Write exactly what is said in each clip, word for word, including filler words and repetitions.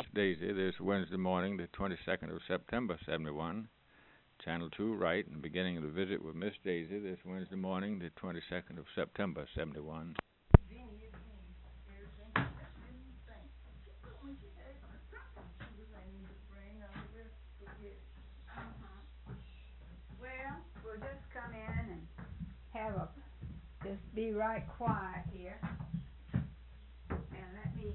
Daisy this Wednesday morning, the twenty-second of September, seventy-one. Channel two, right, and beginning of the visit with Miss Daisy this Wednesday morning, the twenty-second of September, seventy-one. Well, we'll just come in and have a, just be right quiet here. And let me,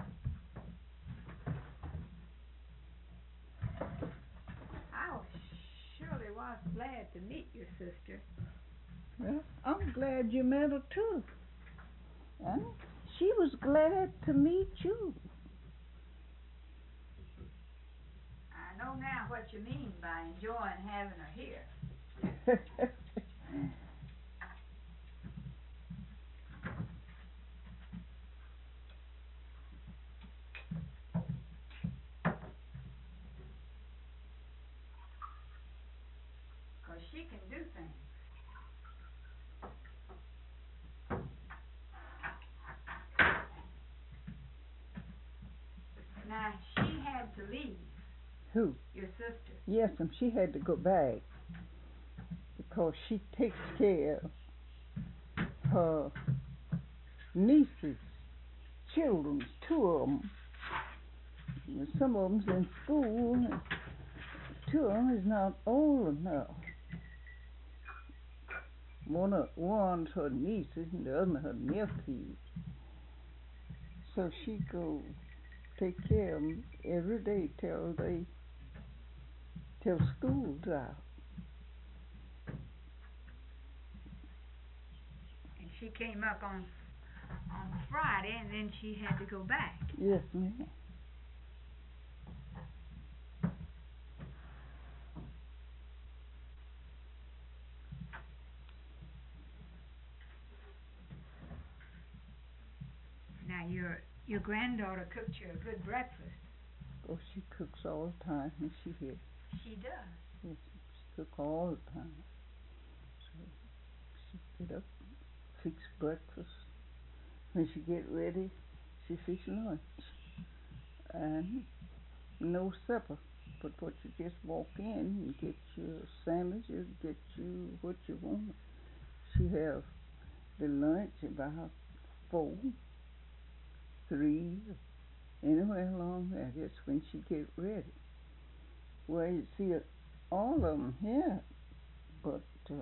I was, surely was glad to meet your sister. Well, I'm glad you met her too. And she was glad to meet you. I know now what you mean by enjoying having her here. Because she can do things. Now, she had to leave. Who? Your sister. Yes, and she had to go back because she takes care of her nieces, children, two of them. Some of them's in school, and two of them is not old enough. One of one's her nieces and the other her nephews. So she go take care of them every day till they till school's out. And she came up on on Friday, and then she had to go back. Yes, ma'am. Now, your your granddaughter cooked you a good breakfast. Oh, she cooks all the time when she here. She does. Yes, she cook all the time. So she get up, fix breakfast. When she get ready, she fix lunch. And no supper. But what you just walk in and get your sandwiches, get you what you want. She have the lunch about four, three, anywhere along there. That's when she get ready. Well, you see, all of them here, but uh,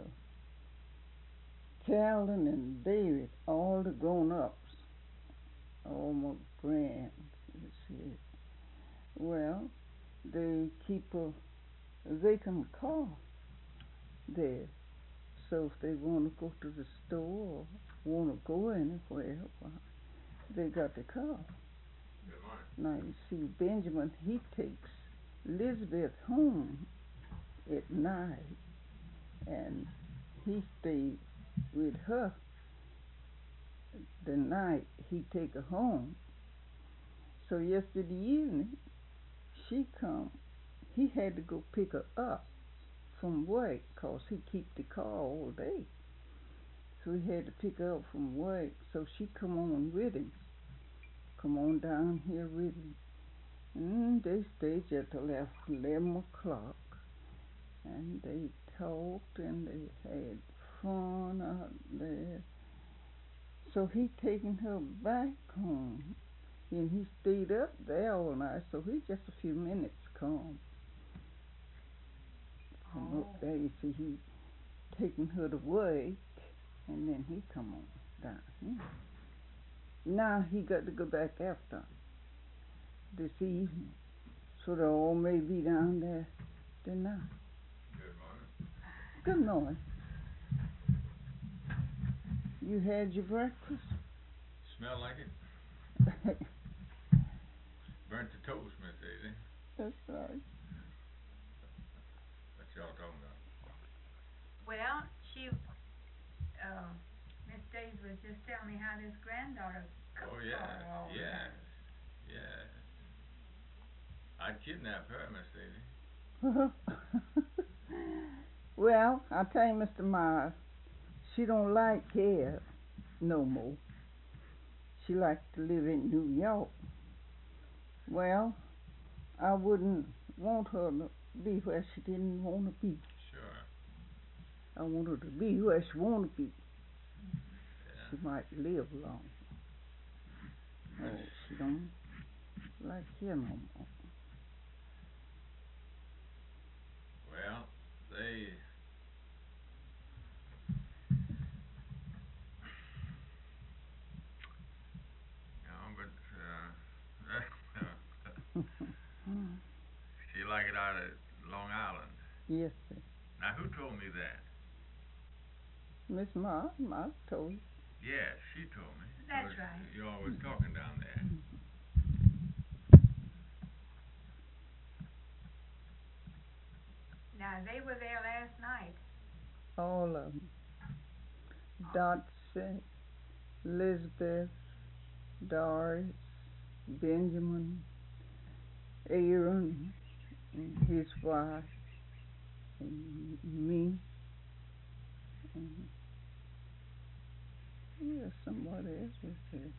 Carolyn and David, all the grown-ups, all my grands, you see. Well, they keep a vacant car there. So if they want to go to the store or want to go anywhere, well, they got the car. Now you see, Benjamin, he takes Elizabeth home at night, and he stayed with her the night he take her home. So yesterday evening, she come. He had to go pick her up from work, 'cause he keep the car all day. So he had to pick her up from work. So she come on with him. Come on down here with him. And they stayed till after eleven o'clock. And they talked and they had fun out there. So he taking her back home. And he stayed up there all night. So he just a few minutes come. From Oh. up there, you see, he taking her to work. And then he come on down here. Now he got to go back after this evening. So they all may be down there tonight. Good morning. Good morning. You had your breakfast? Smell like it? Burnt the toast, Miss Daisy. That's right. What y'all talking about? Well, she, uh, Miss Daisy was just telling me how this granddaughter cooked Oh, yeah, all the yeah, time. yeah. I'd kidnap her, Miss Daisy. Well, I tell you, Mister Myers, she don't like here no more. She likes to live in New York. Well, I wouldn't want her to be where she didn't want to be. Sure. I want her to be where she want to be. Yeah. She might live long. Oh, she don't like here no more. Well, they... No, but, uh... she like it out at Long Island. Yes, sir. Now, who told me that? Miss Ma, Ma told you. Yeah, she told me. That's So right. you always talking down there. Now, they were there last night. All of them. Dotsie, Elizabeth, Doris, Benjamin, Aaron, and his wife, and me, and yeah, somebody else was there.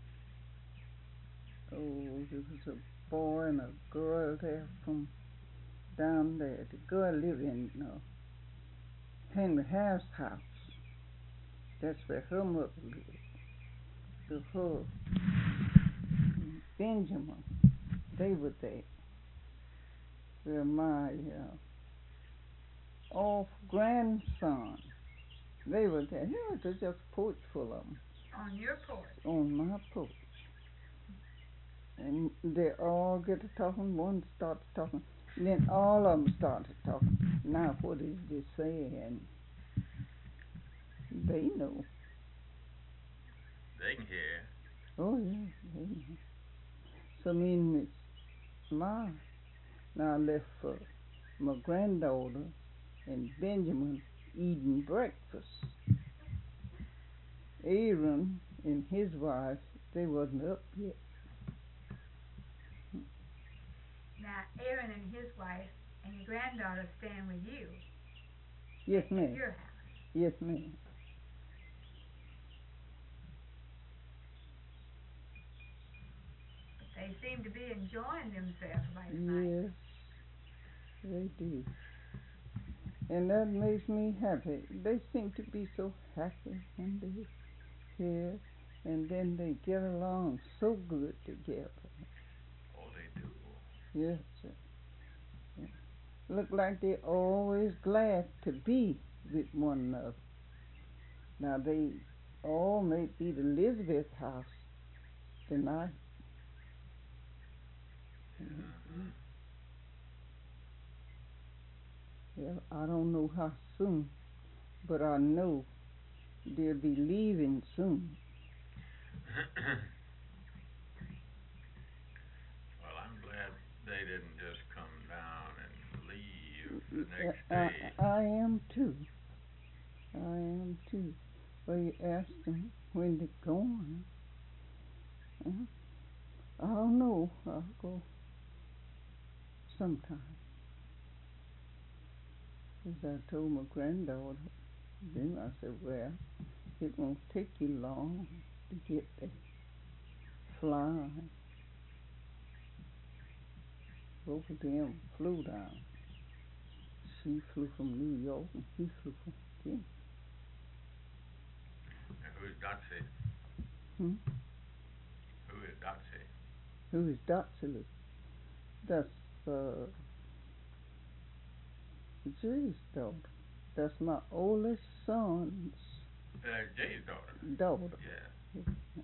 Oh, there was a boy and a girl there from down there. The girl lived in uh, Henry Harris' house. That's where her mother lived. So her and Benjamin, they were there. Where my uh, off grandson, they were there. Yeah, there's just a porch full of them. On your porch. On my porch. And they all get to talking. One starts talking. And then all of them started talking. Now, what is they saying? They know. They can hear. Oh, yeah, they know. So, me and Miss Ma now left for my granddaughter and Benjamin eating breakfast. Aaron and his wife, they wasn't up yet. Now, Aaron and his wife and your granddaughter staying with you. Yes, at ma'am. your house. Yes, ma'am. But they seem to be enjoying themselves last night. Yes, they do. And that makes me happy. They seem to be so happy when they're here, and then they get along so good together. Oh, they do. Yes, sir. Yeah. Look like they're always glad to be with one another. Now, they all may be at Elizabeth's house tonight. Uh-huh. Yeah, I don't know how soon, but I know they'll be leaving soon. Well, I'm glad they didn't just come down and leave the I, next I, day. I am too. I am too. Well, you asked them when they're going. Yeah. I don't know. I'll go sometime. As I told my granddaughter, then I said, well, it won't take you long to get there. Flying. Both of them flew down. She flew from New York and he flew from Virginia. And who's Dotsie? Hmm? Who is Dotsie? Who is Dotsie? That's uh, Jay's daughter. That's my oldest son's Uh, Jay's daughter. daughter. Yeah.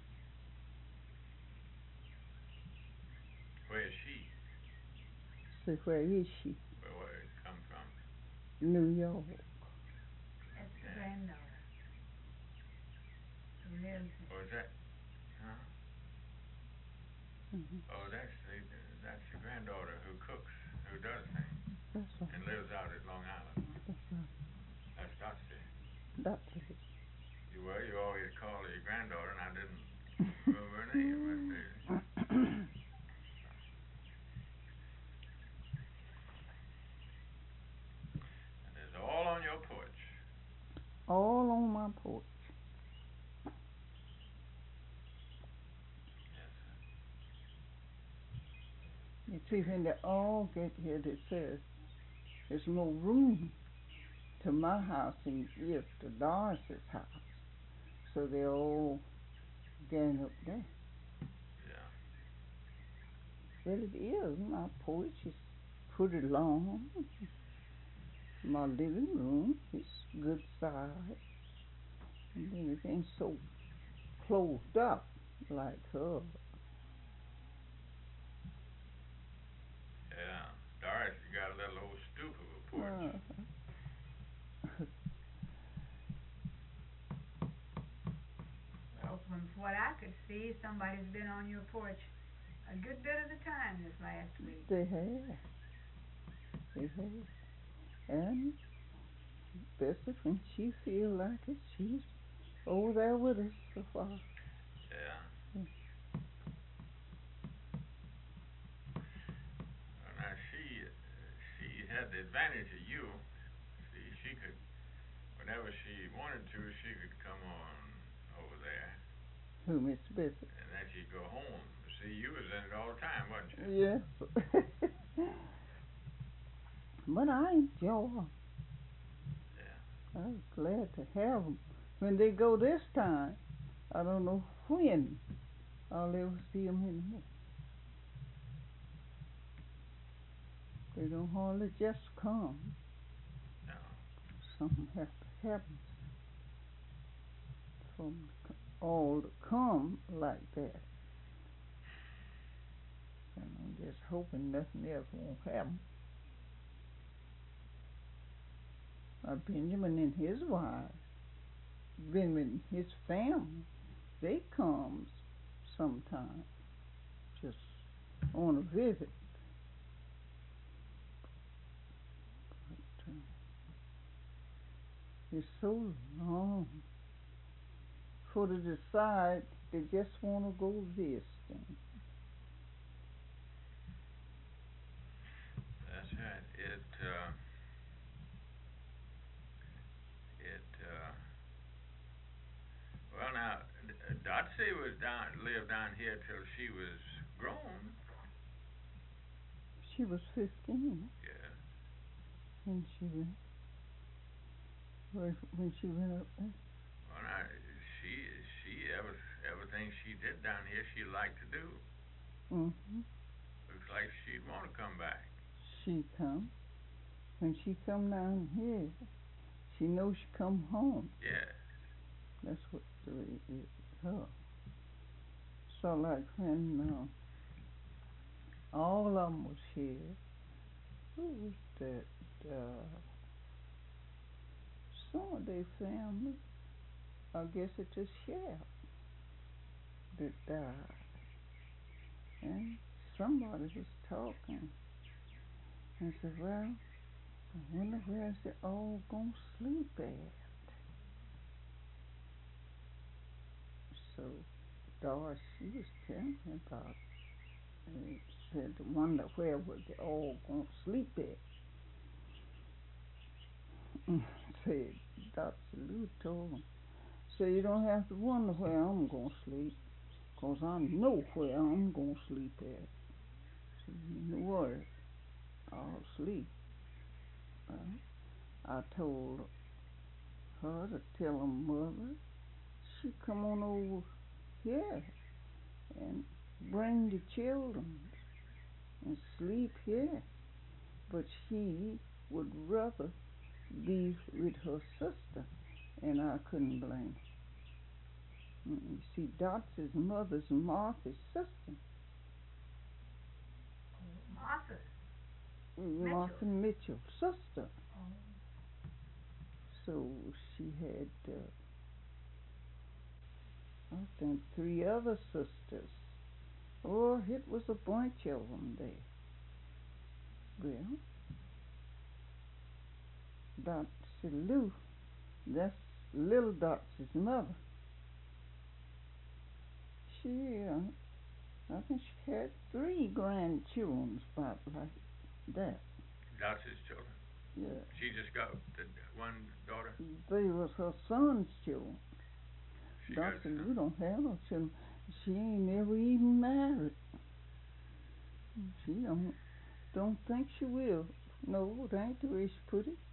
Where is she? So where is she? Where, where did it come from? New York. That's the granddaughter who lives in. Oh, is that? Huh? Mm-hmm. Oh, that's the that's the granddaughter who cooks, who does things, That's right. and lives out at Long Island. That's right. That's Dotsie. Dotsie. You were. You always call her your granddaughter, and I didn't remember her name. Miss Daisy. And it's all on your porch. All on my porch. Yes, sir. You see, when they all get here, they say there's no room to my house and if to Doris's house. So they all gang up there. Yeah. Well, it is. My porch is pretty long. My living room is good size. And everything's so closed up like her. Yeah. Doris got a little old stoop of a porch. Uh, Well, from what I could see, somebody's been on your porch a good bit of the time this last week. they have. They have. And Bessie, when she feel like it, she's over there with us so far. Yeah. Mm. Well, now she she had the advantage of you. See, she could, whenever she wanted to, she could come on over there, Who, Miss Bessie? and then she'd go home. See, you was in it all the time, wasn't you? Yes. But I enjoy them. Yeah. I was glad to have them. When they go this time, I don't know when I'll ever see them anymore. They don't hardly just come. No. Something has to happen for them to co- all to come like that. And I'm just hoping nothing else won't happen. Uh, Benjamin and his wife, Benjamin and his family, they comes sometime, just on a visit. But, uh, it's so long for to decide they just want to go visiting. That's right. It uh, it uh, well now, D- Dotsy was down lived down here till she was grown. She was fifteen Yeah. when she went when when she went up there. Well, now she she ever everything she did down here she liked to do. Mm-hmm. Looks like she'd want to come back. She come. When she come down here, she knows she come home. Yeah. That's what the way it is with her. So like when uh, all of them was here, who was that? Uh, some of their family, I guess it's a sheriff that died. And somebody was talking and said, well, I wonder where's they all gonna sleep at. So Doris, she was telling me about it. Said, wonder where was they all gonna sleep at. Said, Doctor Lou told him, so you don't have to wonder where I'm gonna sleep, 'cause I know where I'm gonna sleep at. So you know what? I'll sleep. Well, I told her to tell her mother she come on over here and bring the children and sleep here. But she would rather be with her sister, and I couldn't blame her. Mm, You see, Dot's mother's Martha's sister. Martha. Martha Mitchell's sister. Oh. So she had, uh, I think, three other sisters. Oh, it was a bunch of them there. Well, Doctor Lou, that's little Doctor's mother. She, uh, I think she had three grandchildren, about like that. Dotsy's children. Yeah. She just got the one daughter. They was her son's children. She got Doctor some. Lou don't have no children. She ain't never even married. She don't don't don't think she will. No, it ain't the way she put it.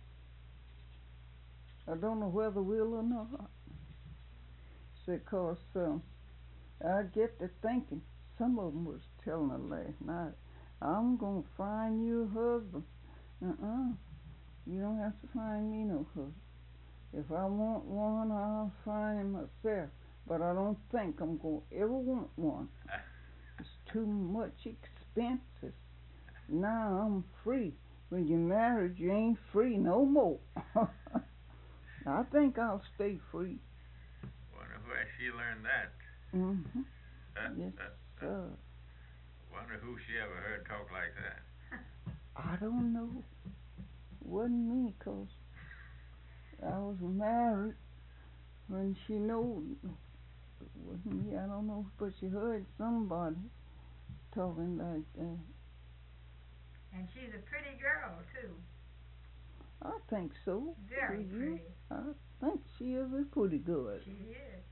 I don't know whether will or not. Said, 'cause um, I get to thinking. Some of 'em was telling her last night, I'm gonna find you a husband. Uh-uh. You don't have to find me no husband. If I want one, I'll find him myself. But I don't think I'm gonna ever want one. It's too much expenses. Now I'm free. When you're married, you ain't free no more. I think I'll stay free. Wonder where she learned that. Mm-hmm. Uh, Yes, uh, uh, sir. Wonder who she ever heard talk like that. I don't know. Wasn't me, 'cause I was married when she knowed. Wasn't me, I don't know, but she heard somebody talking like that. And she's a pretty girl, too. I think so. Very Do you? pretty. I think she is a pretty good. She is.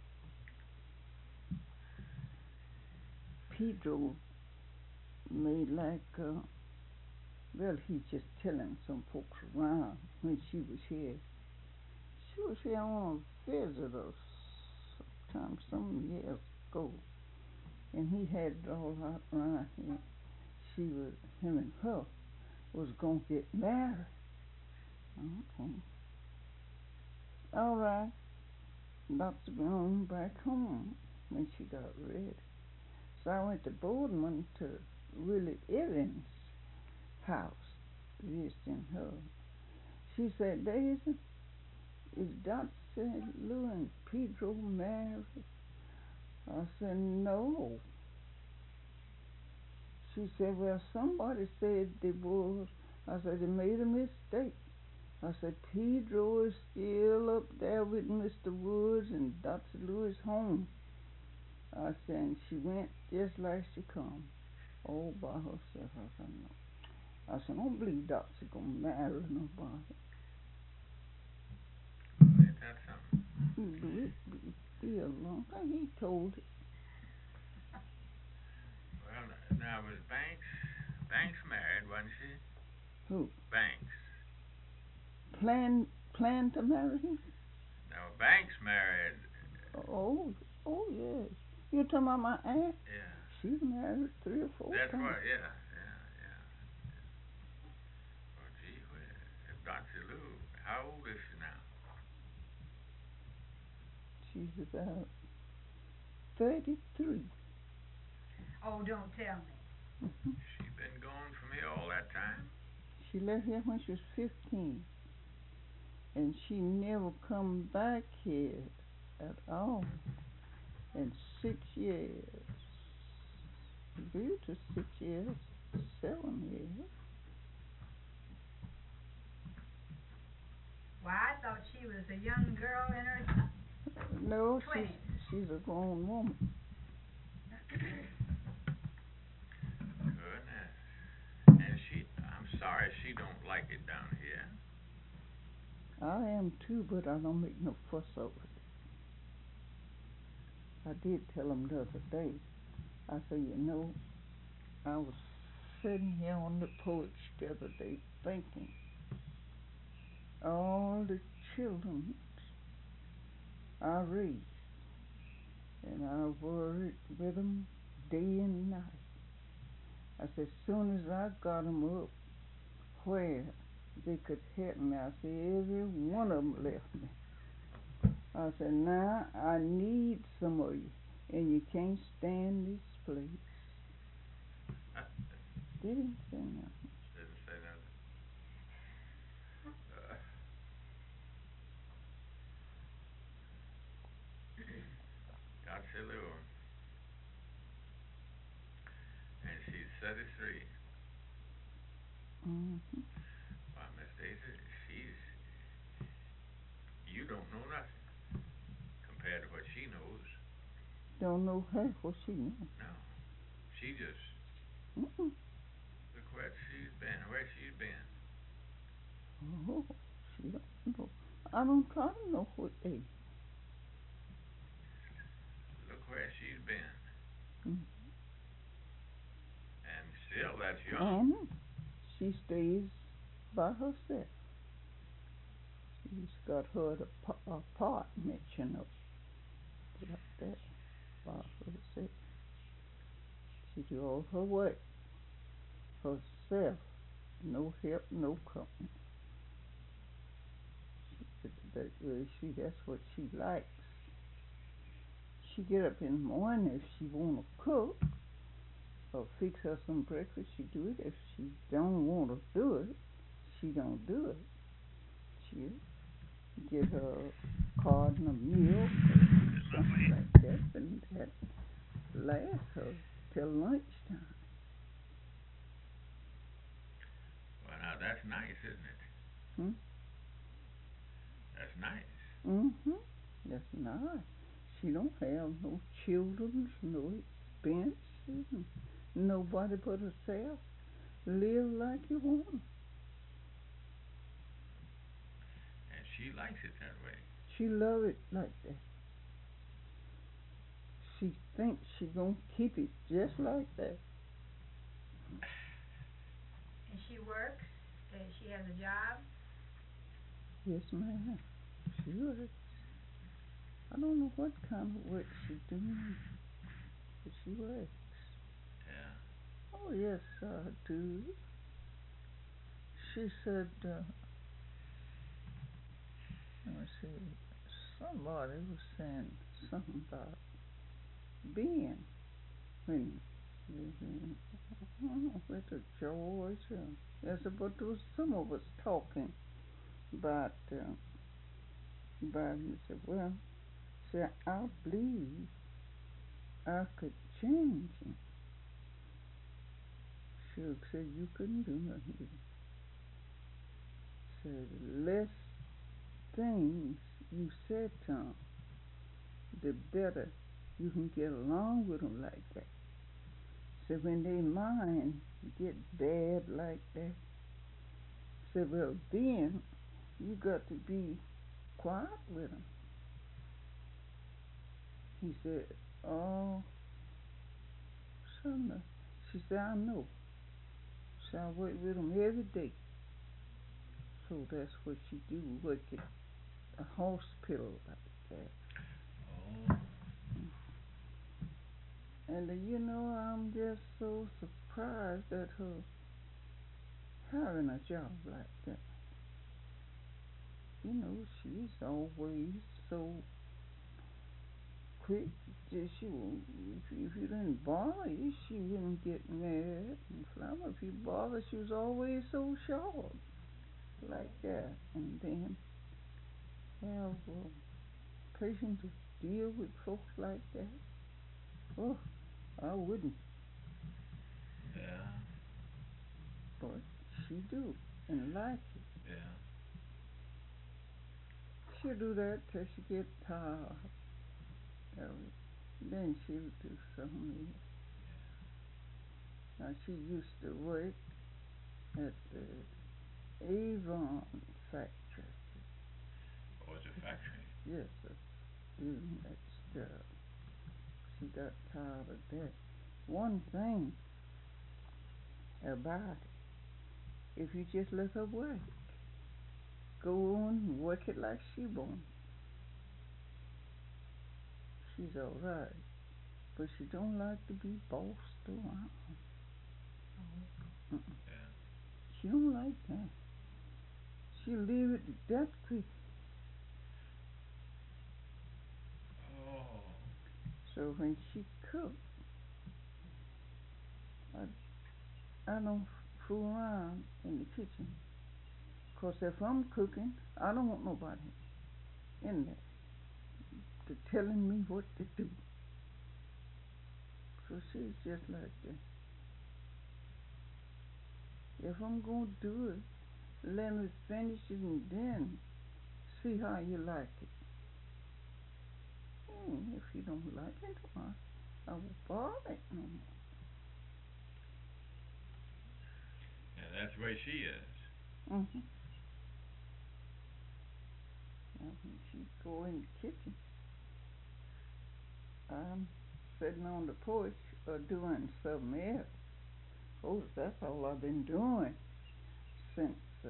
Pedro made like, uh, well, he's just telling some folks around when she was here. She was here on a visit or sometime some years ago, and he had it all out around here. She was, him and her was gonna get married. Okay. All right. Doctor gone back home when she got ready. So I went to Boardman to Willie Evans' house, visiting her. She said, Daisy, is Doctor Lou and Pedro married? I said, no. She said, well, somebody said they was. I said, they made a mistake. I said, Pedro is still up there with Mister Woods and Doctor Lou is home. I said, and she went just like she come, all by herself. I said, no. I said, I don't believe Doc's gonna marry nobody. Ain't that something? Do it be, be a long time. He told it. Well, now was Banks, Banks married, wasn't she? Who? Banks. Plan, plan to marry him? No, Banks married. Oh, oh yes. You talking about my aunt? Yeah. She's married three or four That's times. right, yeah, yeah, yeah. Well, gee whiz. If Doctor Lou, how old is she now? She's about thirty-three. Oh, don't tell me. Mm-hmm. She been gone from here all that time? She left here when she was fifteen. And she never come back here at all in six years. Due to six years, seven years. Well, I thought she was a young girl in her No, twenties. she's, she's a grown woman. Goodness. And she, I'm sorry she don't like it down here. I am too, but I don't make no fuss over it. I did tell him the other day. I said, you know, I was sitting here on the porch the other day thinking, all the children I raised, and I worried with them day and night. I said, as soon as I got them up where they could help me, I said, every one of them left me. I said, now I need some of you, and you can't stand this place. Didn't say nothing. Didn't say nothing. Uh, Doctor Lou. And she's thirty-three. Mm-hmm. Why, Miss Daisy, she's, you don't know nothing compared to what she knows. Don't know half what she knows. No. She just, Mm-mm. look where she's been, where she's been. Oh, she don't know. I don't try to know what they. Look where she's been. Mm-hmm. And Still, that's young. And she stays by herself. She's got her ap- apartment, you know, like that, by herself. She do all her work herself. No help, no company. She, that, uh, she, that's what she likes. She get up in the morning if she wanna cook or fix her some breakfast. She do it. If she don't wanna do it, she don't do it. She get her a carton of milk or something like that, and that lasts her till lunchtime. Well, now that's nice, isn't it? Hmm? That's nice. Mm-hmm. That's nice. She don't have no children, no expenses, nobody but herself. Live like you want. And she likes it that way. She love it like that. She thinks she gonna keep it just like that. And she works? Uh, she has a job? Yes, ma'am. She works. I don't know what kind of work she doing, but she works. Yeah. Oh, yes, I do. She said, uh, let me see, somebody was saying something about being when, when I don't know, where to George. Uh, yes, but there was some of us talking about, uh, about, and said, well, see, I believe I could change him. She said, you couldn't do nothing with him. Said, the less things you said to him, the better you can get along with them like that. So when they mind get bad like that, say, well, then you got to be quiet with them. He said, oh, son, she said, I know. So I work with them every day. So that's what she do, work at a hospital like that. Oh. And uh, you know, I'm just so surprised at her having a job like that. You know, she's always so quick. Just she won't, if, if you didn't bother you, she wouldn't get mad and flam. If you bother, she was always so sharp like that. And then have uh, patience to deal with folks like that. Oh, I wouldn't. Yeah. But she do and like it. Yeah. She'll do that till she get tired of it. Then she'll do something else. Now she used to work at the Avon factory. Oh, it's a factory. Yes, sir. Doing that stuff. She got tired of that. One thing about it, if you just let her work, go on and work it like she wants, she's all right. But she don't like to be bossed around. Mm-mm. Yeah. She don't like that. She'll leave it that quick. Oh. So when she cook, I, I don't fool around in the kitchen. 'Cause if I'm cooking, I don't want nobody in there to telling me what to do. So she's just like that. If I'm going to do it, let me finish it and then see how you like it. Hmm, if you don't like it, I, I won't bother it no more. Yeah, that's the way she is. Mm-hmm. Now when she go in the kitchen, I'm sitting on the porch or doing something else. course, that's all I've been doing since uh,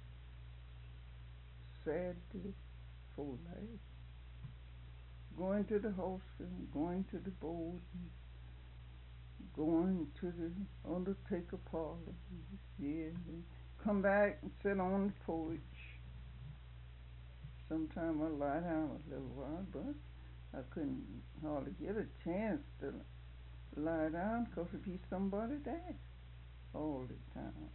Saturday before last. Going to the hospital, going to the board, and going to the undertaker parlor. Yeah, and come back and sit on the porch. Sometime I lie down a little while, but I couldn't hardly get a chance to lie down because there'd be somebody there all the time.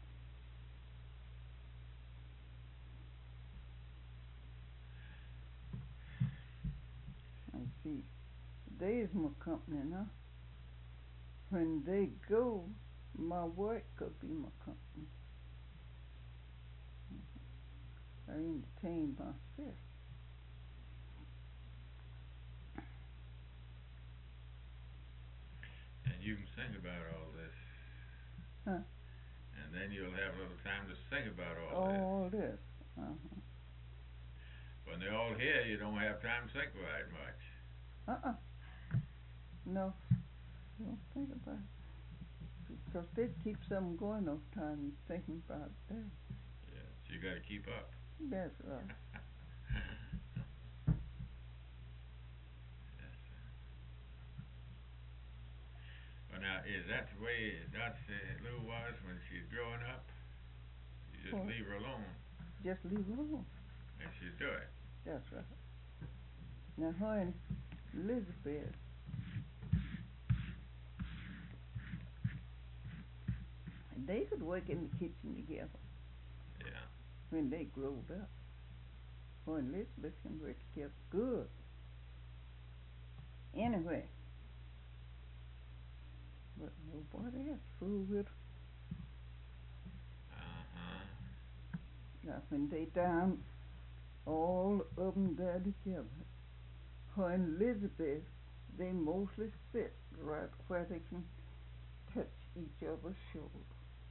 And see, there's my company now. When they go, my work could be my company. I entertain myself. And you can sing about all this. Huh? And then you'll have a little time to sing about all, All this. this. Uh-huh. When they're all here, you don't have time to think about it much. Uh-uh. No. Don't think about it. Because they keep something going all the time you're thinking about that. Yes, you got to keep up. That's right. Yes, sir. Well, now, is that the way Dot's uh, Lou was when she's growing up? You just What? leave her alone, Just leave it alone. and she'll do it. That's right. Now her and Elizabeth, they could work in the kitchen together Yeah. when they growed up. Her and Elizabeth can work together good. Anyway. But nobody else fool with her. Uh-huh. Now when they down, all of them there together. Her and Elizabeth, they mostly sit right where they can touch each other's shoulder.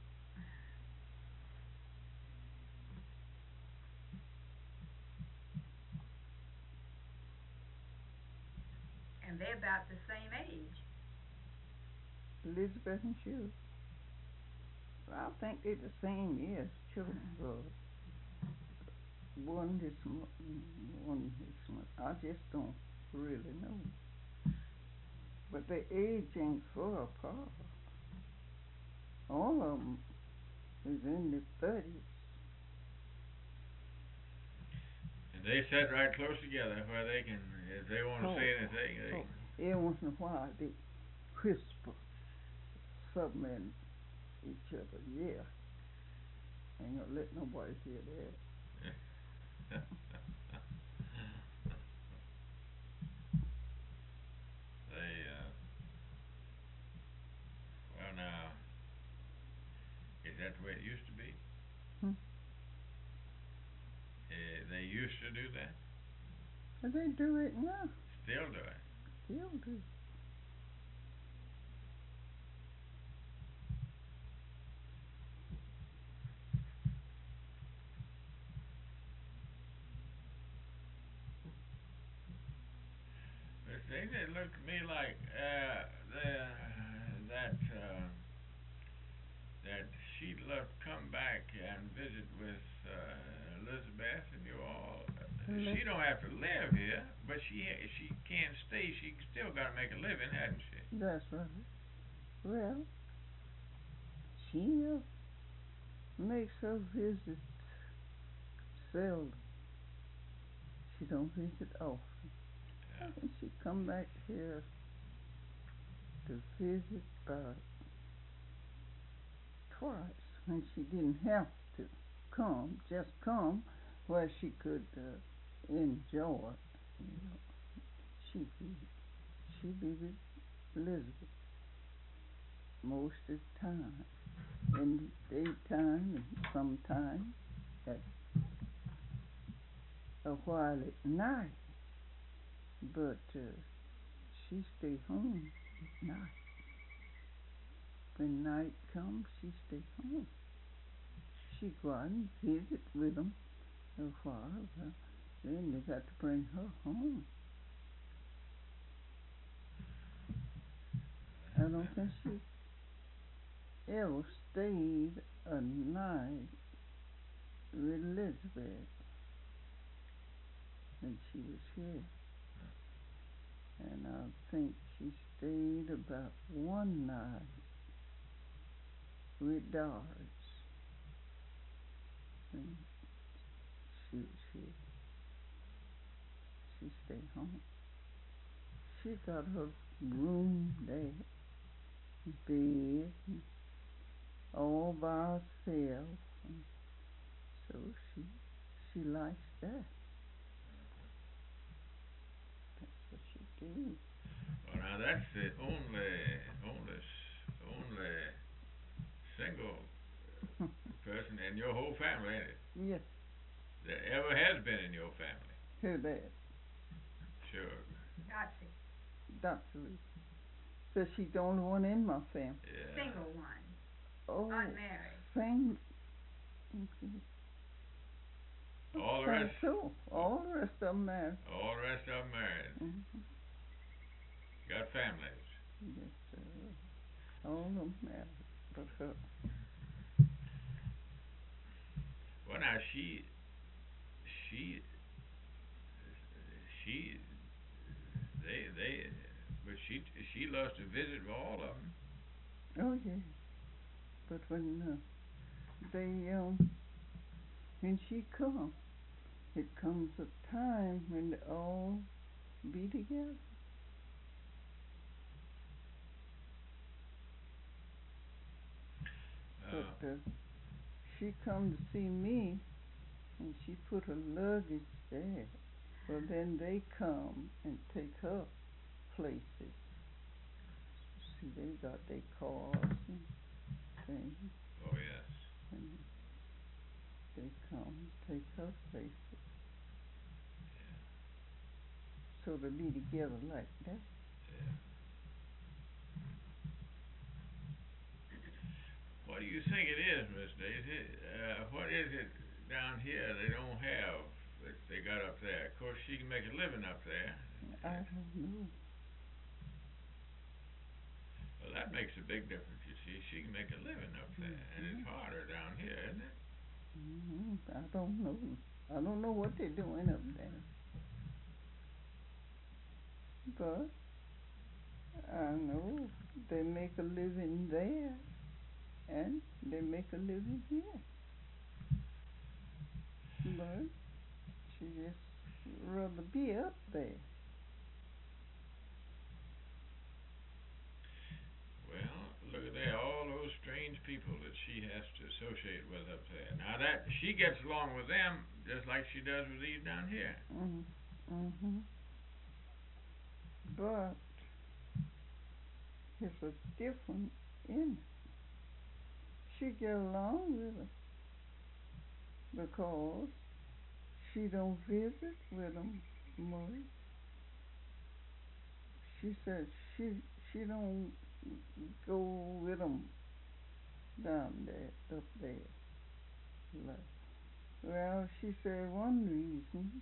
And they're about the same age. Elizabeth and Sue. I think they're the same years, children, but one this month, one this month. I just don't really know. But the age ain't far apart. All of them is in the thirties. And they sit right close together where they can, if they want to Oh, say anything, they oh. can. Every once in a while they whisper something in each other. Yeah. Ain't gonna let nobody hear that. They, uh, well now, is that the way it used to be? Hmm? Uh, they used to do that? And they do it now. Still do it? Still do. But they did look to me like uh, the, that uh, that she'd love to come back and visit with uh, Elizabeth and you all. Eli- She don't have to live here, but she ha- she can't stay. She still got to make a living, hasn't she? That's right. Well, she uh, makes her visit seldom. She don't visit often. Yeah. I think she come back here to visit about twice when she didn't have to come, just come where she could uh, enjoy. You know, she be she be with Elizabeth most of the time, in the daytime and sometime at a while at night. But uh, she stay home at night. When night comes, she stay home. She go out and visit with them a while. Well, then they got to bring her home. I don't think she ever stayed a night with Elizabeth when she was here. And I think she stayed about one night with Doris when she was here. She stayed home. She got her room there, bed, all by herself. And so she she likes that. That's what she do. Well, now that's the only, only, s- only single uh, person in your whole family, ain't it? Yes, That ever has been in your family. who that? Sure. Dotsie, Doctor Reed. So she's the only one in my family. Yeah. single one, Oh, unmarried. sing. Okay. All the Sounds rest, cool. All the rest of them married. all the rest of them married. Mm-hmm. Got families. Yes, sir. All of them married, but her. Well, now she, she, she, they, they, but she, she loves to visit with all of them. Oh yeah. But when uh, they um when she come, it comes a time when they all be together. Uh, But uh, she come to see me, and she put her luggage there. Well, then they come and take her places. See, they got their cars and things, oh yes. and they come take her places. Yeah. So to be together like that. Yeah. What do you think it is, Miss Daisy? Uh, what is it down here they don't have that they got up there? Of course, she can make a living up there. I don't know. Well, that makes a big difference. You see, she can make a living up there, and it's Mhm. harder down here, isn't it? Mhm. I don't know. I don't know what they're doing up there. But I know they make a living there, and they make a living here. But she just rather be up there. Well, look at there, all those strange people that she has to associate with up there. Now that she gets along with them just like she does with these down here. Mhm. Mhm. But it's a different in it. She get along with her because she don't visit with them much. She said she she don't go with them down there, up there. Like, well, she said one reason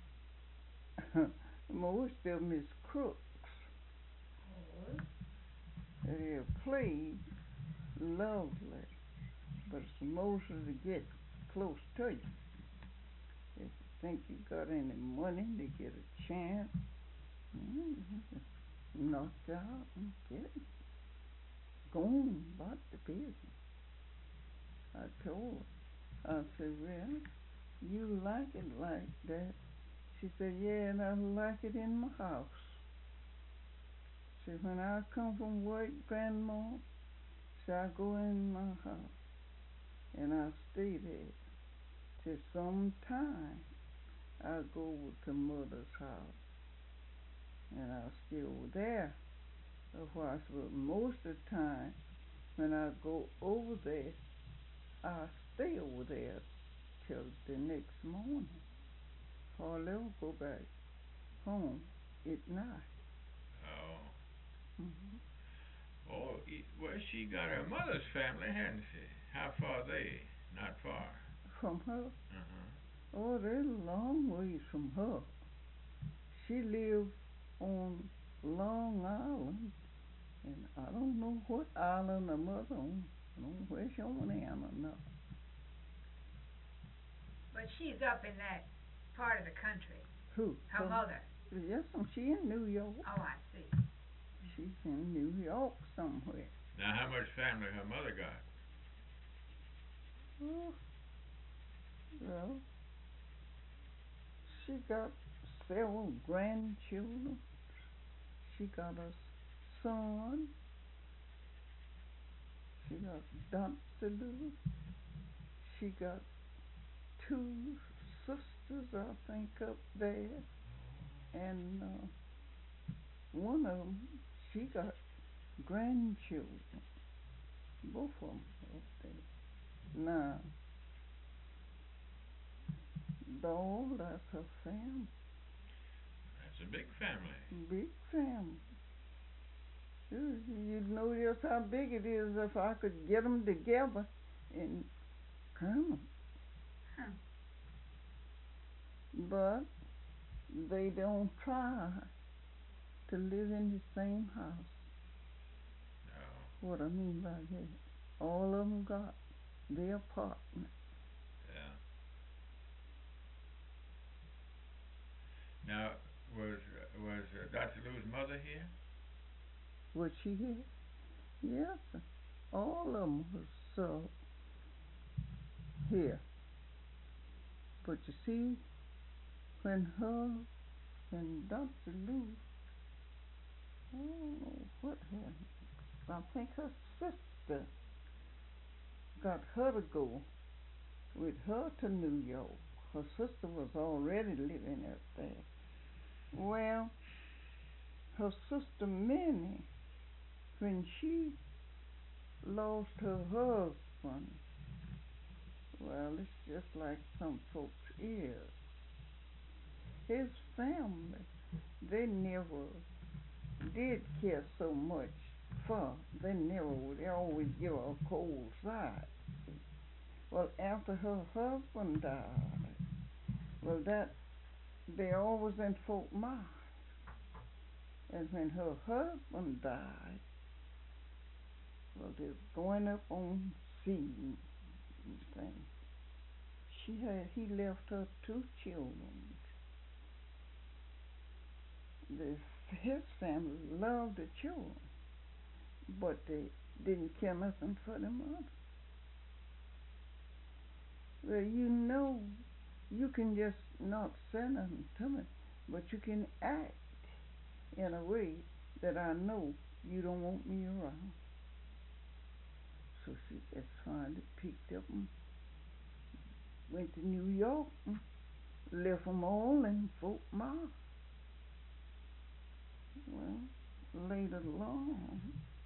most of them is crooks. Oh, They'll play lovely, but it's mostly to get close to you. If you think you got any money, they get a chance. Mm, knock you out and get going about the business. I told her. I said, well, you like it like that. She said, yeah, and I like it in my house. See, when I come from work, Grandma, see, I go in my house and I stay there till sometime I go over to Mother's house and I stay over there a while. But most of the time, when I go over there, I stay over there till the next morning. Hardly ever go back home at night. Oh. Mhm. Oh, e- well, she got her mother's family, hadn't she? How far are they? Not far. From her? Uh-huh. Oh, they're a long ways from her. She lives on Long Island, and I don't know what island her mother on. don't know where she went in or not. But she's up in that part of the country. Who? Her Her- mother. Yes, um, she in New York. Oh, I see. She's in New York somewhere. Now, how much family her mother got? Oh, well, she got several grandchildren. She got a son. She got Doctor Lou. She got two sisters, I think, up there. And uh, one of them, she got grandchildren. Both of them up there. Now, all that's her family. That's a big family. Big family. You- You'd know just how big it is if I could get them together and count 'em. Huh. But they don't try to live in the same house. No. What I mean by that, all of them got their apartment. Yeah. Now, was was uh, Doctor Lou's mother here? Was she here? Yes, sir. All of them was uh, here. But you see, when her and Doctor Lou, I don't know what happened. I think her sister got her to go with her to New York. Her sister was already living up there. Well, her sister Minnie, when she lost her husband, well, it's just like some folks is. His family, they never did care so much for. They never would. They always give her a cold side. See. Well, after her husband died, well, that they always in Fort Myers. And when her husband died, well, they was going up on scene and things. She had he left her two children. The, his family loved the children, but they didn't care nothing for the mother. Well, you know, you can just not say nothing to me, but you can act in a way that I know you don't want me around. So she just finally picked up and went to New York and left them all in Fort Myers. Well, later along,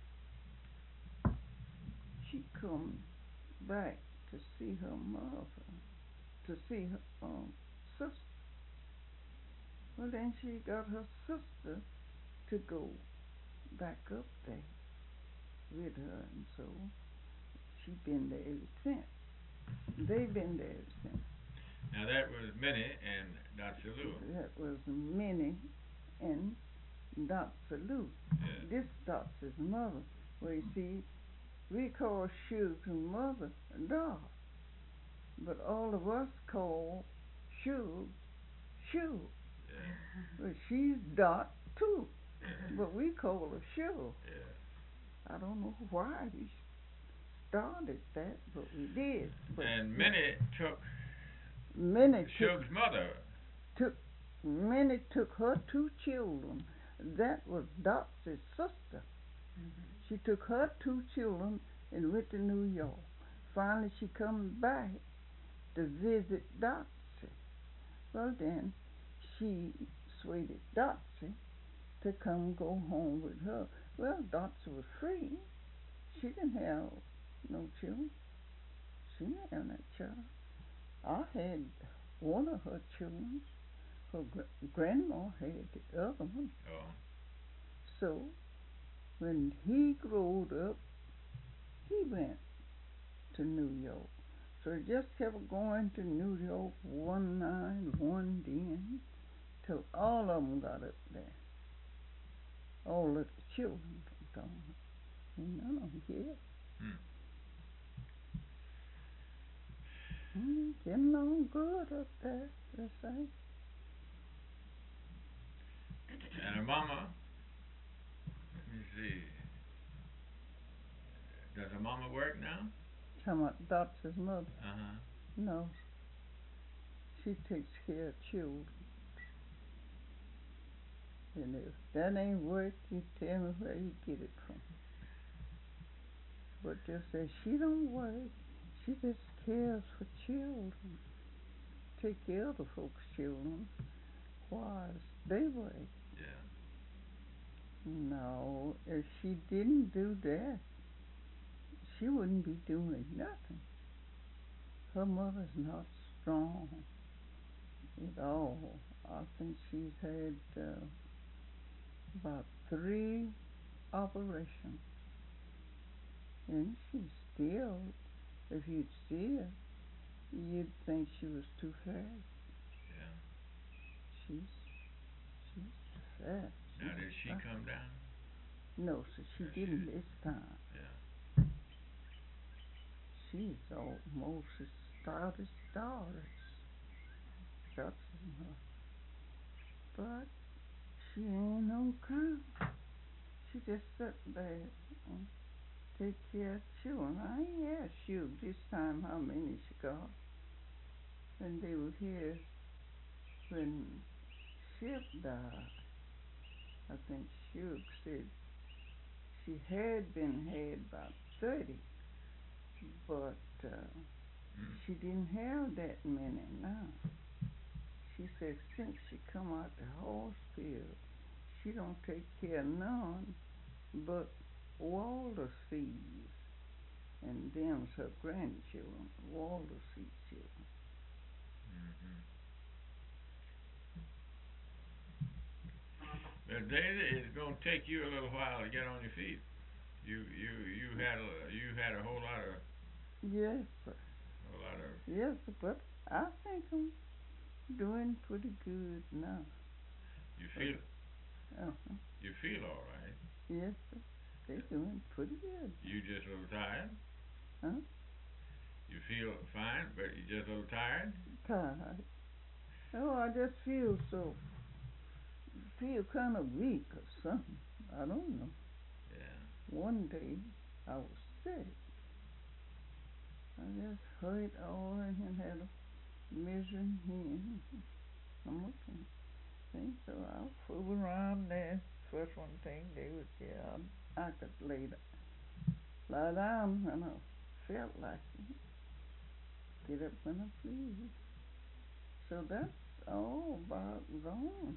she come back to see her mother, to see her um, sister. Well, then she got her sister to go back up there with her, and so she been there ever since. They been there ever since. Now that was Minnie and Doctor Lou. That was Minnie and Doctor Lou. Yeah. This Doctor's mother. Well, you see, we call Suge's mother Dot, but all of us call Suge Suge. Yeah. Well, she's Dot too, Yeah. but we call her Suge. Yeah. I don't know why we started that, but we did. But And Minnie took Minnie took, Suge's mother. took Minnie took her two children. That was Dot's sister. Mm-hmm. She took her two children and went to New York. Finally, she come back to visit Dotsy. Well, then she persuaded Dotsy to come go home with her. Well, Dotsy was free. She didn't have no children. She didn't have that child. I had one of her children. Her gr- grandma had the other one. Oh. So when he growed up, he went to New York. So he just kept going to New York, one nine, one ten, till all of them got up there. All of the children, I'm talking about. Ain't none of them here. Hmm. getting along good up there, they say. And her mama, let me see, does her mama work now? Talking about Dot's mother. Uh-huh. No. She takes care of children. And if that ain't work, you tell me where you get it from. But they say she don't work. She just cares for children. Take care of the folks' children while they work. Yeah. No, if she didn't do that, she wouldn't be doing nothing. Her mother's not strong at all. I think she's had uh, about three operations. And she's still, if you'd see her, you'd think she was too fat. Yeah. She's, she's fat. Now, did she fat. come down? No, so she No, she didn't didn't. this time. Yeah. She's almost as stout as Doris. That's her. But she ain't no kind. She just sit there and take care of children. I ain't asked you this time how many she got. When they were here, when Ship died, I think Shug said she had been had about thirty, but uh, Mm. she didn't have that many now. She said since she come out the hospital, she don't take care of none but Walter sees, and them's her grandchildren, Walter sees children. Mm-hmm. But Daisy, it's gonna take you a little while to get on your feet. You you you had a you had a whole lot of Yes, sir. a whole lot of. Yes, sir, but I think I'm doing pretty good now. You feel Uh-huh. you feel all right. Yes, sir. They're doing pretty good. You just a little tired. Huh? You feel fine, but you just a little tired. Tired. Oh, I just feel so, feel kind of weak or something. I don't know. Yeah. One day I was sick. I just hurt all and had a measuring hand. I'm looking. Thing. So I fool around there. First one thing they would yeah, I could lay, lie down when I felt like it. Get up when I please. So that's all about gone.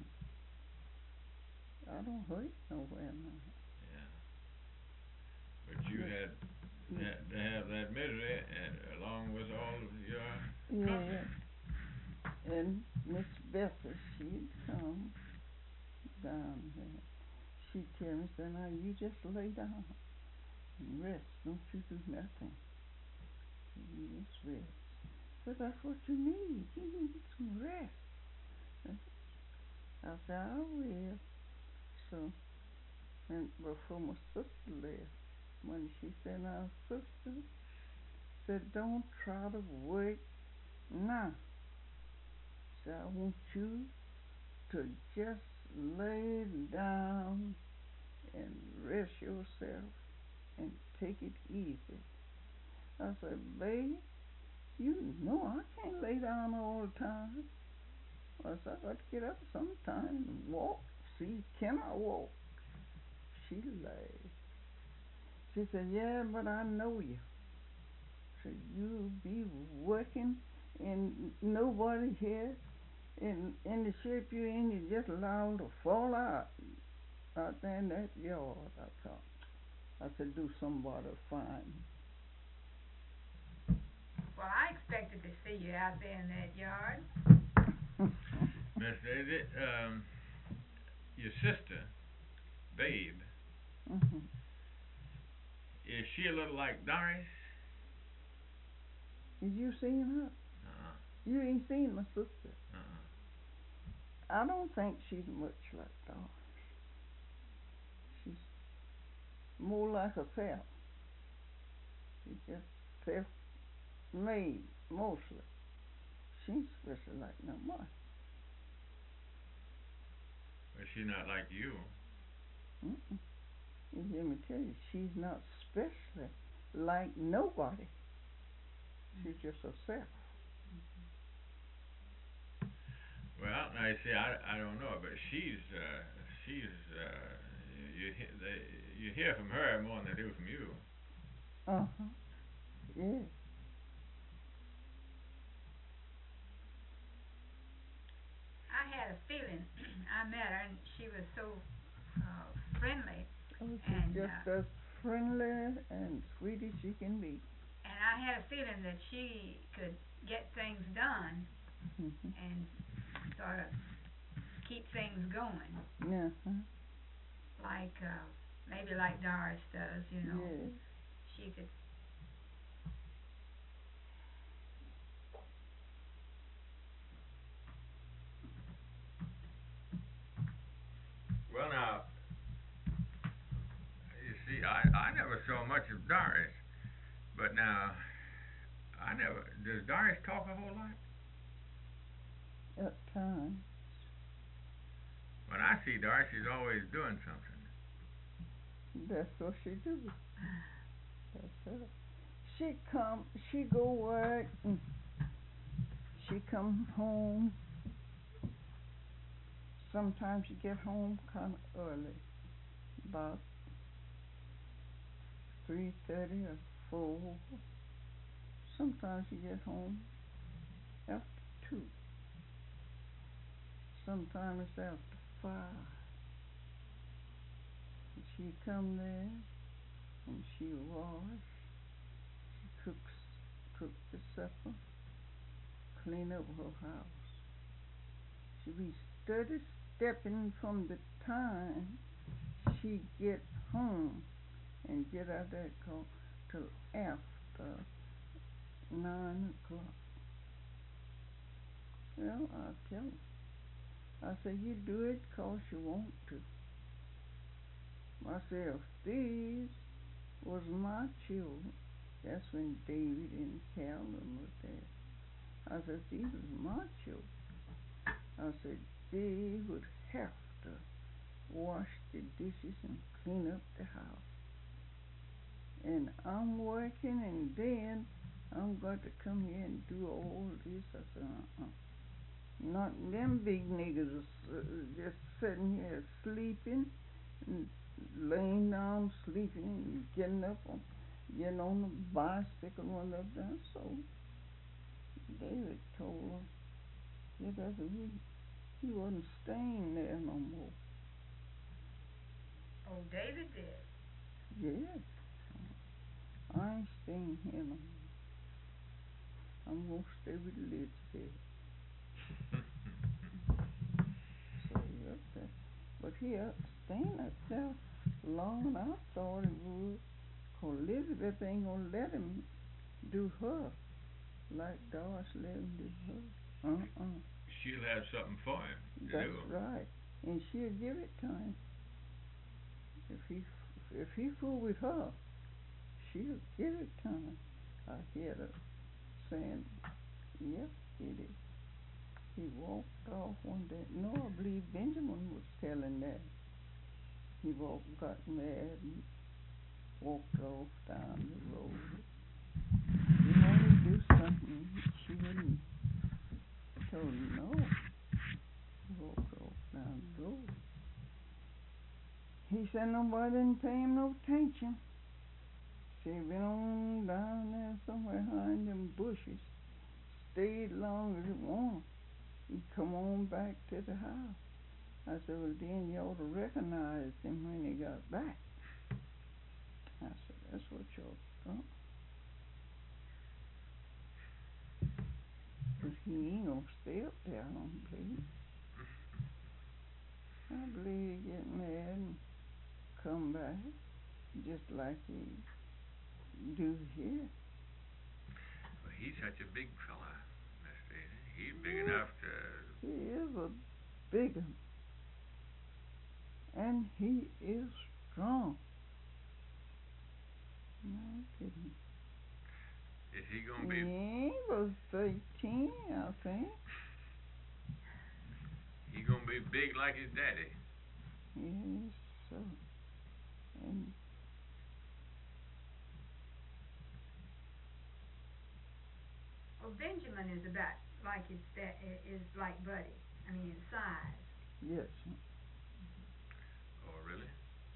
I don't hurt nowhere now. Yeah. But you Yes. had Yes. had to have that misery, and along with all of your Yeah. company. And Miss Bessie, she'd come down there. She'd tell me, say, now you just lay down and rest. Don't you do nothing. You just rest. But that's what you need. You need some rest. I said, I will. So, and before my sister left, when she said, now, sister, said, don't try to work now. So I want you to just lay down and rest yourself and take it easy. I said, babe, you know I can't lay down all the time. I said, I got to get up sometime and walk. See, can I walk? She laughed. She said, yeah, but I know you. So you'll be working and nobody here in in the shape you're in, you just allowed to fall out out there in that yard. I thought. I said, do somebody find. Well, I expected to see you out there in that yard. Miss Daisy, um, your sister, Babe, Mm-hmm. is she a little like Doris? Did you seen her? Uh-uh. You ain't seen my sister. Uh-uh. I don't think she's much like Doris. She's more like herself. She's just self-made, mostly. She ain't special like nobody. But she's not like you. Mm-mm. You hear me tell you, she's not special like nobody. She's just herself. Well, I see. I, I don't know, but she's uh, she's uh, you he- they, you hear from her more than they do from you. Uh huh. Yeah. I had a feeling I met her and she was so uh, friendly, Oh, she's and just uh, as friendly and sweet as she can be. and I had a feeling that she could get things done Mm-hmm. and sort of keep things going, Yeah. Huh? like uh, maybe like Doris does, you know. Yeah. She could. Well, now you see, I I never saw much of Doris, but now I never. Does Doris talk a whole lot? At times. When I see Doris, she's always doing something. That's what she do. That's her. She come. She go work. And she come home. Sometimes she get home kind of early, about three thirty or four. Sometimes she get home after two. Sometimes it's after five. And she come there and she wash. She cooks, cook the supper, clean up her house. She be steady stepping from the time she get home and get out that car till after nine o'clock. Well, I tell her. I say, you do it 'cause you want to. I say, if these was my children, that's when David and Carolyn was there. I said, these was my children. I said, they would have to wash the dishes and clean up the house. And I'm working, and then I'm going to come here and do all this. I said, uh-uh. Not them big niggas uh, just sitting here sleeping and laying down sleeping and getting up on getting on the bicycle one of them. So David told her, yeah, that's a reason. He wasn't staying there no more. Oh, David did. Yes. I ain't staying here no more. I'm gonna stay with Elizabeth. So yep, that, but here staying up there long, I thought it would. 'Cause Elizabeth ain't gonna let him do her like Doris let him do her. Uh-uh. She'll have something for him to That's do. right. And she'll give it to him. If he if he fool with her, she'll give it to him. I hear her saying, yep, he did. He walked off one day. No, I believe Benjamin was telling that. He walked, got mad and walked off down the road. He wanted to do something. She wouldn't. Told him no. He walked off down the road. He said nobody didn't pay him no attention. She been on down there somewhere behind them bushes. Stayed long as it wanted. He come on back to the house. I said, well, then you ought to recognize him when he got back. I said, that's what you ought to do. But he ain't gonna stay up there, I don't believe. I believe he get mad and come back, just like he do here. Well, he's such a big fella, Miss Daisy. He's big Yeah, enough to. he is a big one. And he is strong. No kidding. Is he gonna be? He was eighteen, I think. He gonna be big like his daddy. Yes, sir. And Well, Benjamin is about like his dad, is like Buddy. I mean, in size. yes, sir. Oh, really?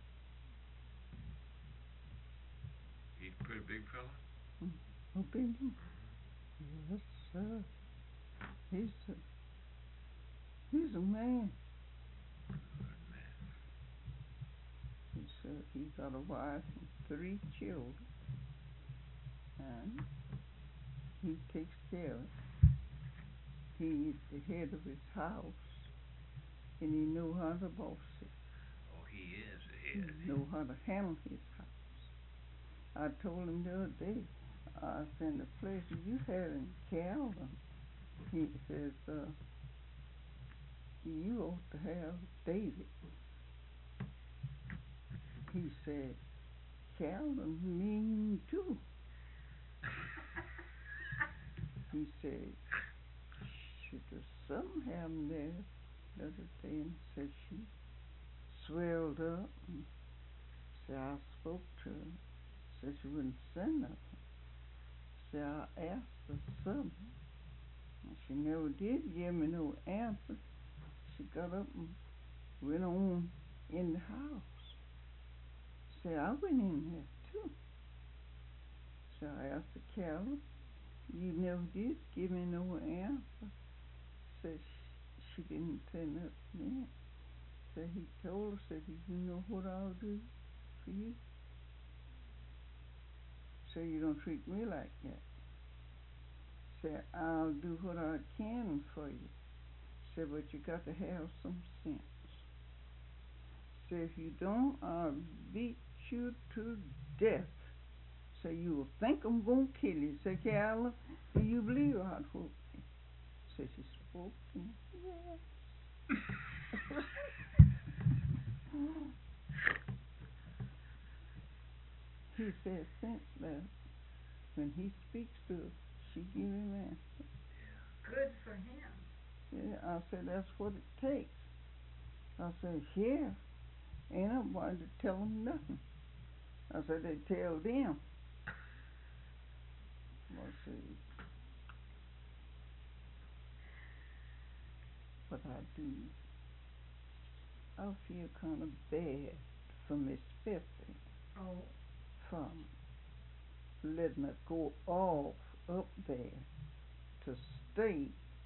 He's a pretty big fella? Mm. Oh, Benjamin. Yes, sir. He's a, he's a man. Good man. He said he got a wife and three children. And he takes care of it. He is the head of his house. And he know how to boss it. Oh, he is the He head. know how to handle his house. I told him the other day, I said, the place you had in Calvin, he says, uh, you ought to have David. He said, Calvin mean too. He said, should have something happened there the other day, and said she swelled up, and said I spoke to her, said she wouldn't say nothing. Said I asked her something, and she never did give me no answer. She got up and went on in the house. Said I went in there too. So I asked her, Carolyn, you never did give me no answer. Said she, she didn't say nothing then. Said he told her, said, do you know what I'll do for you? Said you don't treat me like that. Said I'll do what I can for you. Said but you got to have some sense. Said if you don't, I'll beat you to death. Say you will think I'm gonna kill you. Say, Carolyn, do you believe I'd whoop you? Say she spoke to me. Yes. He said since that when he speaks to her, she give him answer. Good for him. Yeah, I said that's what it takes. I said here ain't nobody to tell them nothing. I said they tell them. I said, but I do. I feel kind of bad for Miss Betsy. Oh. From letting her go off up there to stay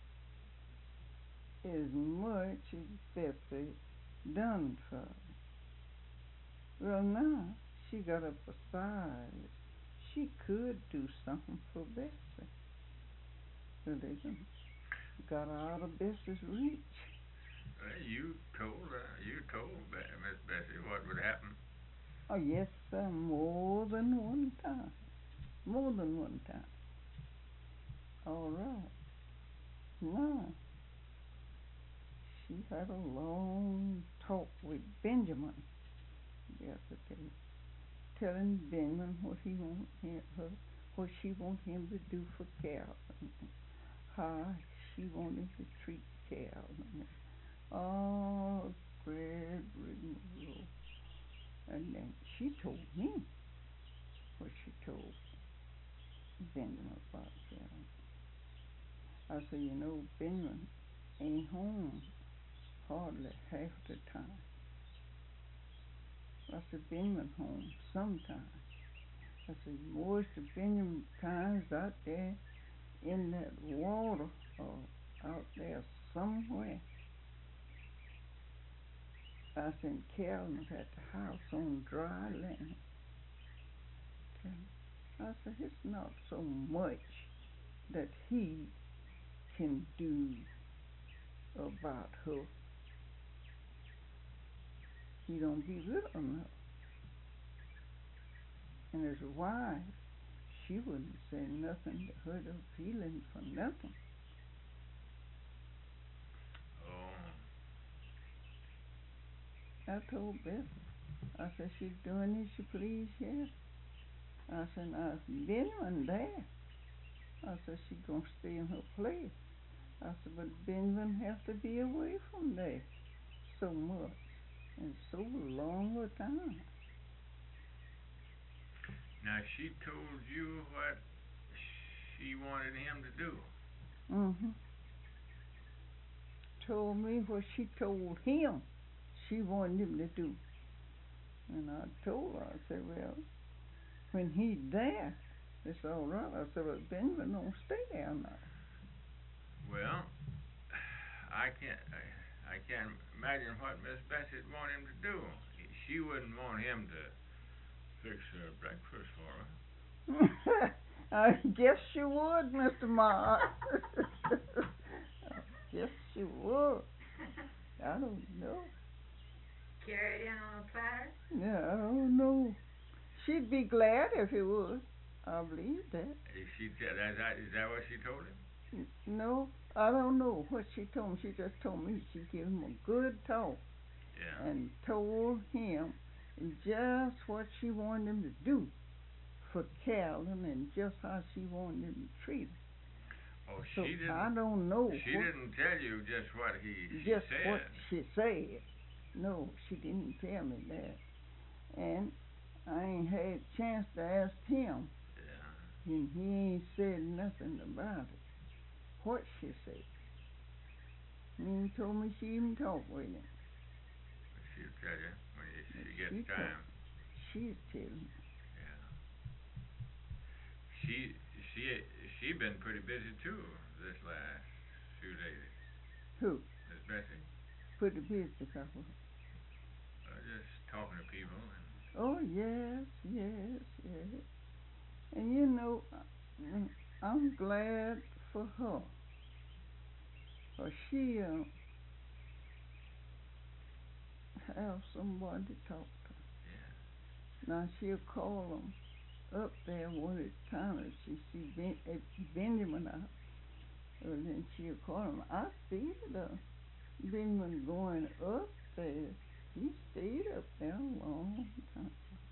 as much as Betsy done for her. Well, now she got up beside. She could do something for Betsy. Well, they done got her out of Betsy's reach. Well, you told her, you told Miss Bessie what would happen. Oh, yes, sir, more than one time. More than one time. All right. Now, she had a long talk with Benjamin the other day, telling Benjamin what he want him, her, what she want him to do for Calvin, how she want him to treat Calvin. Oh, great rigmarole. And then she told me what she told Benjamin about Calvin. I said, you know, Benjamin ain't home hardly half the time. I said, Benjamin home sometimes. I said, most of Benjamin time's out there in that water or out there somewhere. I said, Calvin's at the house on dry land. I said, it's not so much that he can do about her. He don't be with her enough. And his wife, she wouldn't say nothing to hurt her feelings for nothing. Oh. I told Betsy, I said, she's doing as she please here. I said, now, if Benjamin there, I said, she gonna stay in her place. I said, but Benjamin has to be away from there so much and so long a time. Now, she told you what she wanted him to do. Mm-hmm. Told me what she told him she wanted him to do. And I told her, I said, well, when he's there, it's all right. I said, but Benjamin don't stay there now. Well, I can't, I, I can't imagine what Miss Bessie would want him to do. She wouldn't want him to fix her breakfast for her. I guess you would, Mister Mark. I guess you would. I don't know. Carry it in on a platter? Yeah, I don't know. She'd be glad if he would. I believe that. Is she that, that is that what she told him? No, I don't know what she told him. She just told me she gave him a good talk. Yeah. And told him just what she wanted him to do for Carolyn and just how she wanted him to treat her. Oh, so she didn't. I don't know. She what, didn't tell you just what he she just said. what she said. No, she didn't tell me that. And I ain't had a chance to ask him. Yeah. And he ain't said nothing about it. What she said. He ain't told me she even talked with him. She'll tell you when you, she But gets she time. told, she's telling me. Yeah. She she she been pretty busy too this last few days. Who? Miss Bessie. Pretty busy couple. Uh, just talking to people. And oh yes, yes, yes. And you know, I'm glad for her. For she uh, have somebody to talk to. Yeah. Now she'll call them up there one at a time if she see ben, if Benjamin out. Well, then she'll call him. I see the Benjamin going up there. He stayed up there a long time.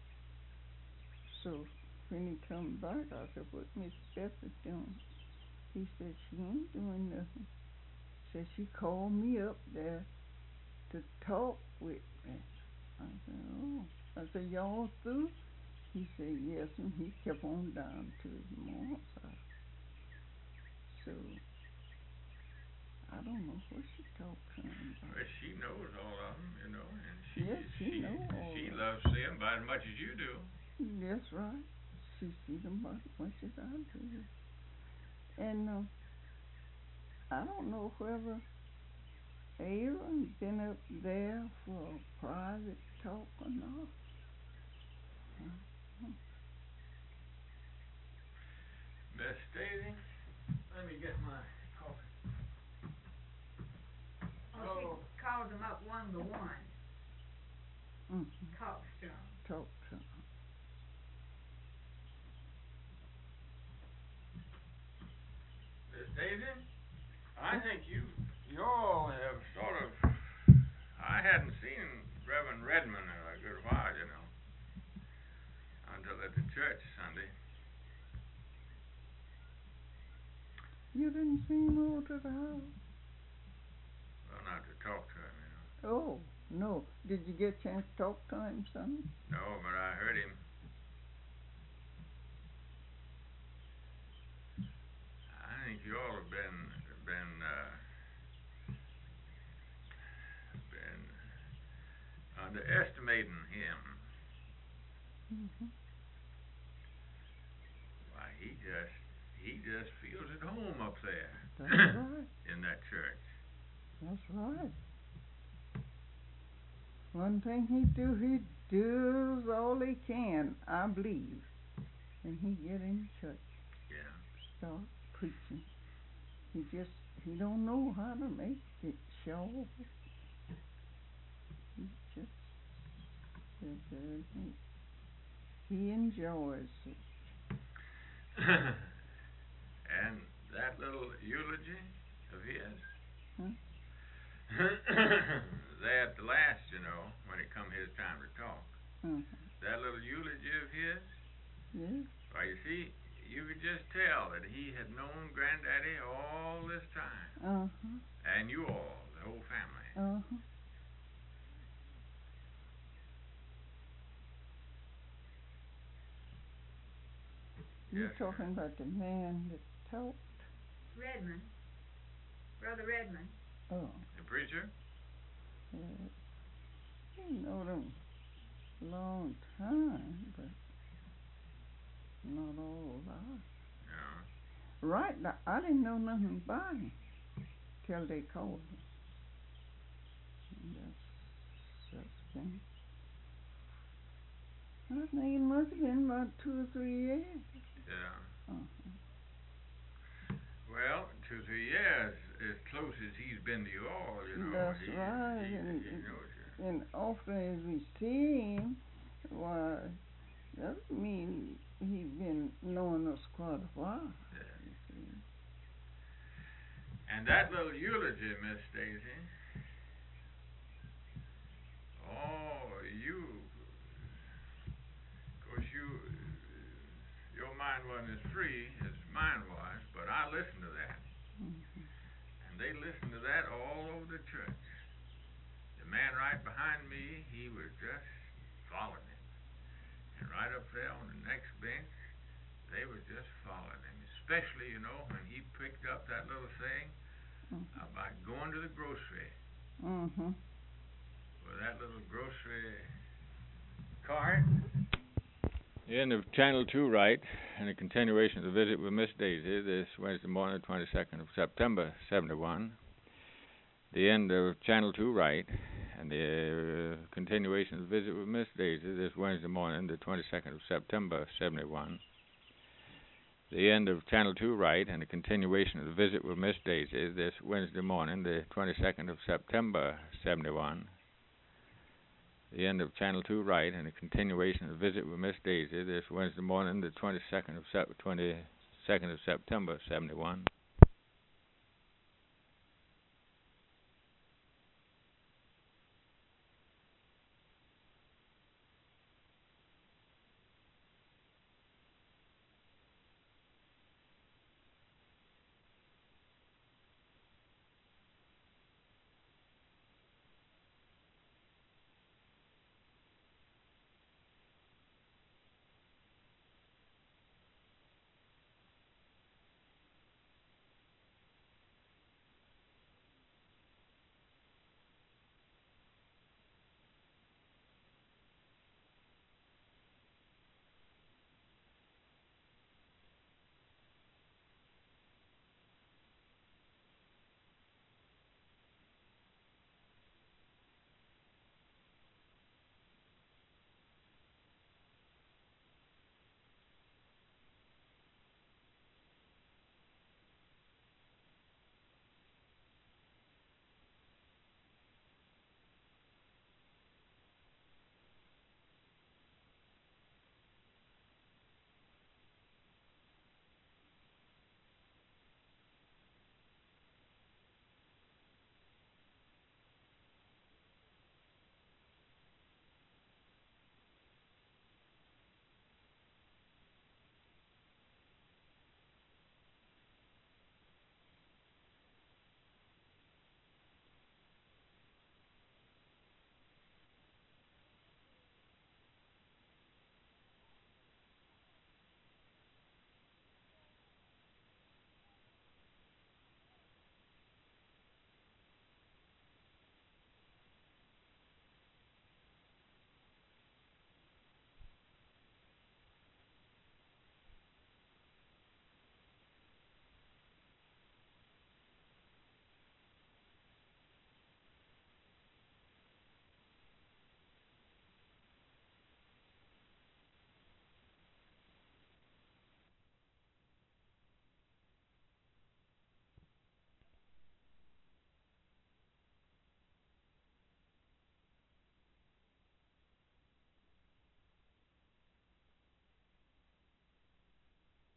So when he come back, I said, what Miss Bessie doing? He said, she ain't doing nothing. Said she called me up there to talk with me. I said, oh. I said, y'all through? He said, yes, and he kept on down to his mom's house. So, I don't know what she talked to him about. Well, she knows all of them, you know, and she yes, she, she, knows all she of loves them about as much as you do. That's right. She sees them about as much as I do. And uh, I don't know whether Aaron been up there for a private talk or not. Uh-huh. Miss Daisy, let me get my coffee. Oh, she calls them up one to one. Mm-hmm. Talks to them. Talk to them. Miss Daisy, I think you you all have sort of. I hadn't seen Reverend Redmond in a good while, you know, until at the church Sunday. You didn't see him over to the house? Well, not to talk to him, you know. Oh, no. Did you get a chance to talk to him Sunday? No, but I heard him. I think you all have been been uh, been underestimating him. Mm-hmm. Why, he just he just feels at home up there. That's right. In that church. That's right. One thing he do, he does all he can, I believe. And he get in church. Yeah. Start preaching. He just, he don't know how to make it show. He just sits there and he, he enjoys it. And that little eulogy of his, Huh? there at the last, you know, when it come his time to talk, Uh-huh. that little eulogy of his, Yeah. well, you see, you could just tell that he had known Granddaddy all this time. Uh-huh. And you all, the whole family. Uh-huh. You're Yes, sir. talking about the man that talked? Redmond. Brother Redmond. Oh. The preacher? Yeah. He know them long time, but not all that. No. Right, I didn't know nothing about him till they called me. That's, that's been, I think it must have been about two or three years. Yeah. Uh-huh. Well, two or three years, as close as he's been to you all, you know. That's he, right, he, and, he knows you. and often as we see him, why, that mean he been knowing us quite a while. Yeah. You see. And that little eulogy, Miss Stacy. Oh, you, of course you, your mind wasn't as free as mine was, but I listened to that. Mm-hmm. And they listened to that all over the church. The man right behind me, he was just following him. And right up there on the next bench, they were just following him. Especially, you know, when he picked up that little thing Mm-hmm. about going to the grocery. Mm-hmm. Well, that little grocery cart. The end of Channel two Right, and a continuation of the visit with Miss Daisy this Wednesday morning, twenty-second of September, seventy-one. The end of Channel two Right, and the uh, continuation of the visit with Miss Daisy this Wednesday morning, the twenty-second of September, seventy-one. The end of Channel two Right, and a continuation of the visit with Miss Daisy this Wednesday morning, the twenty-second of September, seventy-one. The end of Channel two Right, and a continuation of the visit with Miss Daisy this Wednesday morning, the twenty-second of Sep- twenty-second of September, seventy-one.